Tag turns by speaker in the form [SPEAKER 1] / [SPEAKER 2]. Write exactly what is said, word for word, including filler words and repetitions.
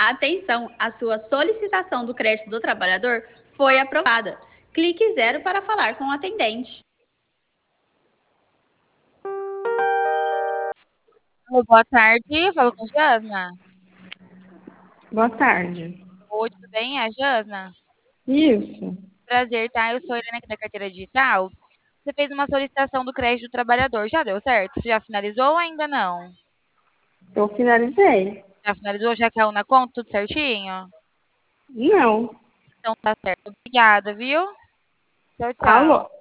[SPEAKER 1] Atenção, a sua solicitação do crédito do trabalhador foi aprovada. Clique zero para falar com o atendente.
[SPEAKER 2] Boa tarde, falo com a Jasna.
[SPEAKER 3] Boa tarde.
[SPEAKER 2] Oi, tudo bem? É a Jasna?
[SPEAKER 3] Isso.
[SPEAKER 2] Prazer, tá? Eu sou a Helena aqui da Carteira Digital. Você fez uma solicitação do crédito do trabalhador, já deu certo? Você já finalizou ou ainda não?
[SPEAKER 3] Eu finalizei.
[SPEAKER 2] Já finalizou? Já caiu na conta, tudo certinho?
[SPEAKER 3] Não.
[SPEAKER 2] Então tá certo. Obrigada, viu? Tchau, tchau.
[SPEAKER 3] Alô?